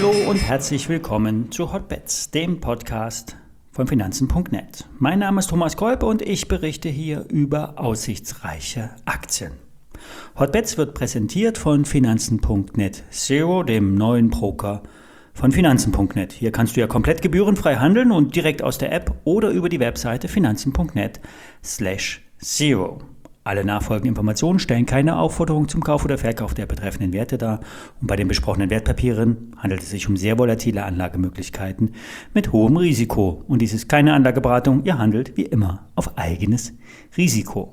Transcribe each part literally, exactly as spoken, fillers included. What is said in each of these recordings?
Hallo und herzlich willkommen zu Hotbets, dem Podcast von Finanzen punkt net. Mein Name ist Thomas Kolb und ich berichte hier über aussichtsreiche Aktien. Hotbets wird präsentiert von Finanzen punkt net Zero, dem neuen Broker von Finanzen punkt net. Hier kannst du ja komplett gebührenfrei handeln und direkt aus der App oder über die Webseite finanzen punkt net slash zero. Alle nachfolgenden Informationen stellen keine Aufforderung zum Kauf oder Verkauf der betreffenden Werte dar und bei den besprochenen Wertpapieren handelt es sich um sehr volatile Anlagemöglichkeiten mit hohem Risiko. Und dies ist keine Anlageberatung, ihr handelt wie immer auf eigenes Risiko.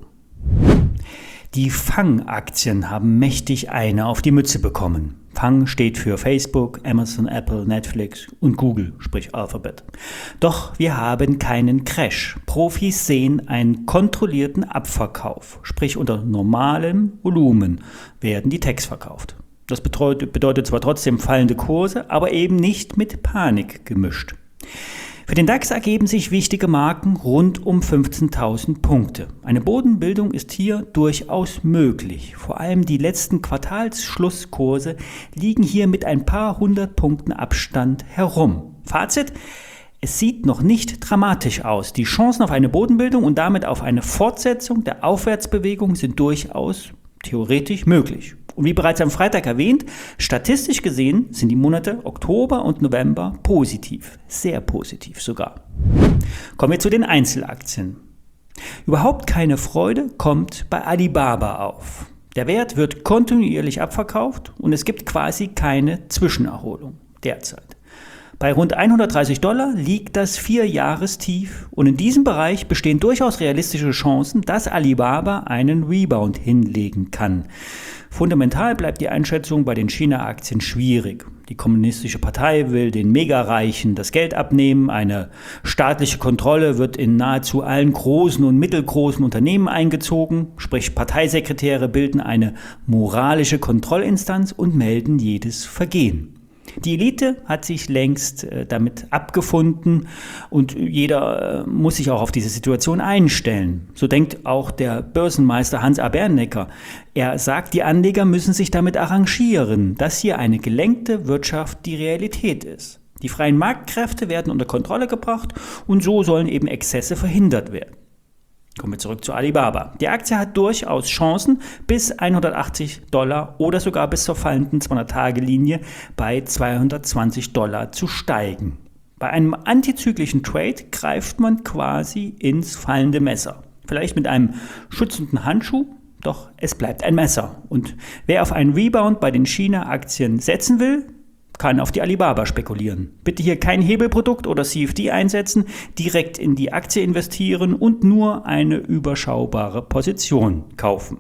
Die Fang-Aktien haben mächtig eine auf die Mütze bekommen. Fang steht für Facebook, Amazon, Apple, Netflix und Google, sprich Alphabet. Doch wir haben keinen Crash. Profis sehen einen kontrollierten Abverkauf, sprich unter normalem Volumen werden die Techs verkauft. Das bedeutet, bedeutet zwar trotzdem fallende Kurse, aber eben nicht mit Panik gemischt. Für den DAX ergeben sich wichtige Marken rund um fünfzehntausend Punkte. Eine Bodenbildung ist hier durchaus möglich. Vor allem die letzten Quartalsschlusskurse liegen hier mit ein paar hundert Punkten Abstand herum. Fazit: Es sieht noch nicht dramatisch aus. Die Chancen auf eine Bodenbildung und damit auf eine Fortsetzung der Aufwärtsbewegung sind durchaus theoretisch möglich. Und wie bereits am Freitag erwähnt, statistisch gesehen sind die Monate Oktober und November positiv, sehr positiv sogar. Kommen wir zu den Einzelaktien. Überhaupt keine Freude kommt bei Alibaba auf. Der Wert wird kontinuierlich abverkauft und es gibt quasi keine Zwischenerholung derzeit. Bei rund hundertdreißig Dollar liegt das Vierjahrestief und in diesem Bereich bestehen durchaus realistische Chancen, dass Alibaba einen Rebound hinlegen kann. Fundamental bleibt die Einschätzung bei den China-Aktien schwierig. Die Kommunistische Partei will den Megareichen das Geld abnehmen, eine staatliche Kontrolle wird in nahezu allen großen und mittelgroßen Unternehmen eingezogen, sprich Parteisekretäre bilden eine moralische Kontrollinstanz und melden jedes Vergehen. Die Elite hat sich längst äh, damit abgefunden und jeder äh, muss sich auch auf diese Situation einstellen. So denkt auch der Börsenmeister Hans A. Bernecker. Er sagt, die Anleger müssen sich damit arrangieren, dass hier eine gelenkte Wirtschaft die Realität ist. Die freien Marktkräfte werden unter Kontrolle gebracht und so sollen eben Exzesse verhindert werden. Kommen wir zurück zu Alibaba. Die Aktie hat durchaus Chancen, bis hundertachtzig Dollar oder sogar bis zur fallenden zweihundert-Tage-Linie bei zweihundertzwanzig Dollar zu steigen. Bei einem antizyklischen Trade greift man quasi ins fallende Messer. Vielleicht mit einem schützenden Handschuh, doch es bleibt ein Messer. Und wer auf einen Rebound bei den China-Aktien setzen will, kann auf die Alibaba spekulieren. Bitte hier kein Hebelprodukt oder C F D einsetzen, direkt in die Aktie investieren und nur eine überschaubare Position kaufen.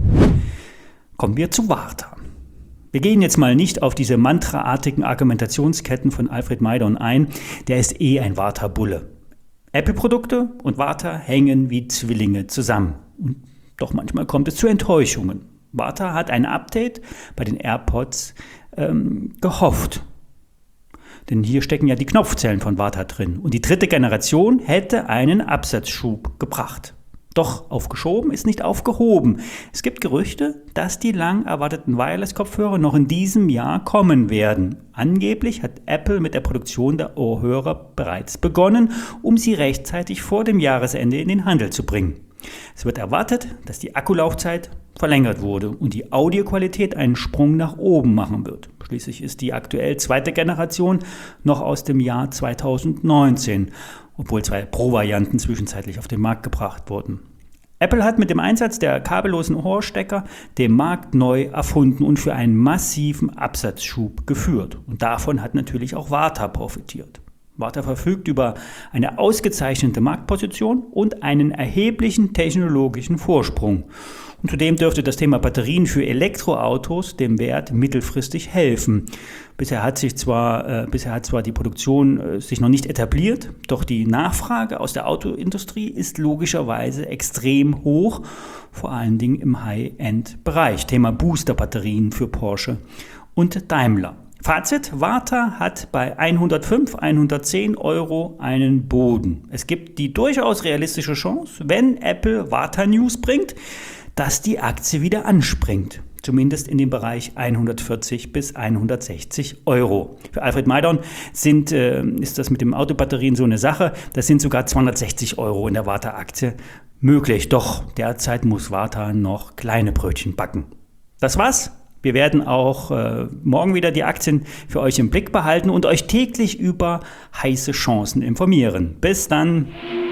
Kommen wir zu Warta. Wir gehen jetzt mal nicht auf diese mantraartigen Argumentationsketten von Alfred Maidon ein, der ist eh ein Warta-Bulle. Apple-Produkte und Warta hängen wie Zwillinge zusammen. Und doch manchmal kommt es zu Enttäuschungen. Warta hat ein Update bei den AirPods ähm, gehofft. Denn hier stecken ja die Knopfzellen von Warta drin. Und die dritte Generation hätte einen Absatzschub gebracht. Doch aufgeschoben ist nicht aufgehoben. Es gibt Gerüchte, dass die lang erwarteten Wireless-Kopfhörer noch in diesem Jahr kommen werden. Angeblich hat Apple mit der Produktion der Ohrhörer bereits begonnen, um sie rechtzeitig vor dem Jahresende in den Handel zu bringen. Es wird erwartet, dass die Akkulaufzeit verlängert wurde und die Audioqualität einen Sprung nach oben machen wird. Schließlich ist die aktuell zweite Generation noch aus dem Jahr zweitausendneunzehn, obwohl zwei Pro-Varianten zwischenzeitlich auf den Markt gebracht wurden. Apple hat mit dem Einsatz der kabellosen Ohrstecker den Markt neu erfunden und für einen massiven Absatzschub geführt. Und davon hat natürlich auch Warta profitiert. Warta verfügt über eine ausgezeichnete Marktposition und einen erheblichen technologischen Vorsprung. Und zudem dürfte das Thema Batterien für Elektroautos dem Wert mittelfristig helfen. Bisher hat sich zwar, äh, bisher hat zwar die Produktion äh, sich noch nicht etabliert, doch die Nachfrage aus der Autoindustrie ist logischerweise extrem hoch, vor allen Dingen im High-End-Bereich. Thema Booster-Batterien für Porsche und Daimler. Fazit: Warta hat bei hundertfünf, hundertzehn Euro einen Boden. Es gibt die durchaus realistische Chance, wenn Apple Warta News bringt, dass die Aktie wieder anspringt. Zumindest in dem Bereich hundertvierzig bis hundertsechzig Euro. Für Alfred Maidorn sind, äh, ist das mit den Autobatterien so eine Sache. Das sind sogar zweihundertsechzig Euro in der Varta-Aktie möglich. Doch derzeit muss Varta noch kleine Brötchen backen. Das war's. Wir werden auch äh, morgen wieder die Aktien für euch im Blick behalten und euch täglich über heiße Chancen informieren. Bis dann!